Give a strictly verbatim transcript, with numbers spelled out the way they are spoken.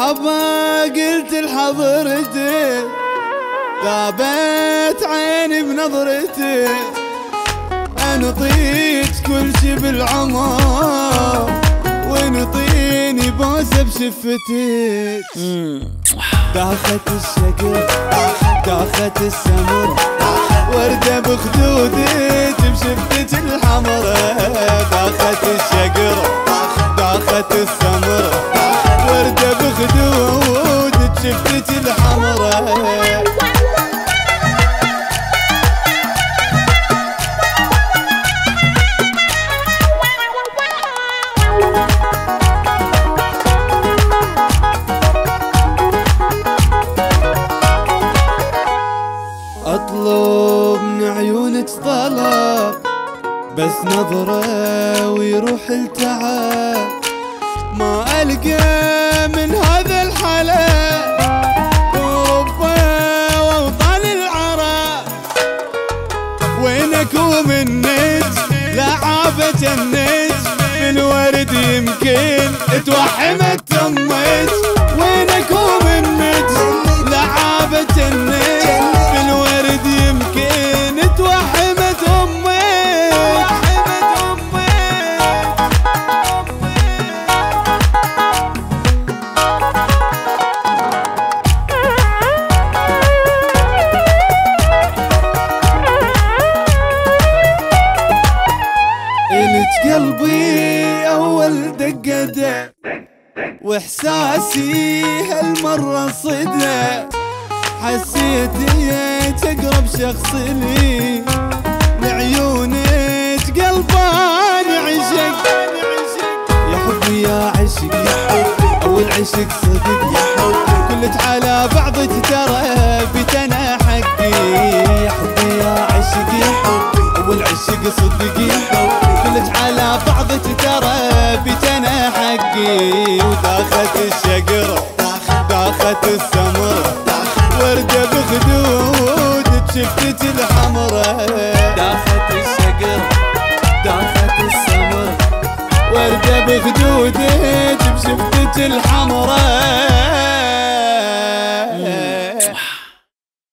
يابا قلت لحضرتي ذابت عيني بنظرتي، انطيت كل شي بالعمر ونطيني بوسه بشفتك. داخت الشقر داخت السمر وردة بخدودك بشفتك الحمرة. داخت الشقر داخت السمر وردة بخدودك بشفتك الحمرة. اطلب من عيونك طلب بس نظرة ويروح التعب، ما القى من هذا الحلا اوروبا واوطان العرب. وينك ومنك لعابة النجم بالورد يمكن توحمت امك. وينك ومنك لعابة النجم بالورد يمكن توحمت امك. إلت قلبي أول دقة وإحساسي هالمرة صدى، حسيت هي تقرب شخص لي لعيونك قلبان عشق. يا حبي يا عشق يا حب أول عشق صدق يا حب كلت على بعضك ترى بتنا حقي. يا حبي يا عشق يا حب أول عشق صدق يا حب كلت على بعضك ترى بتنا حقي. وداخت الشقرة داخت السمرة وردة بخدودك شفتك الحمرة. داخت الشقرة داخت السمرة وردة بخدودك بشفتك الحمرة.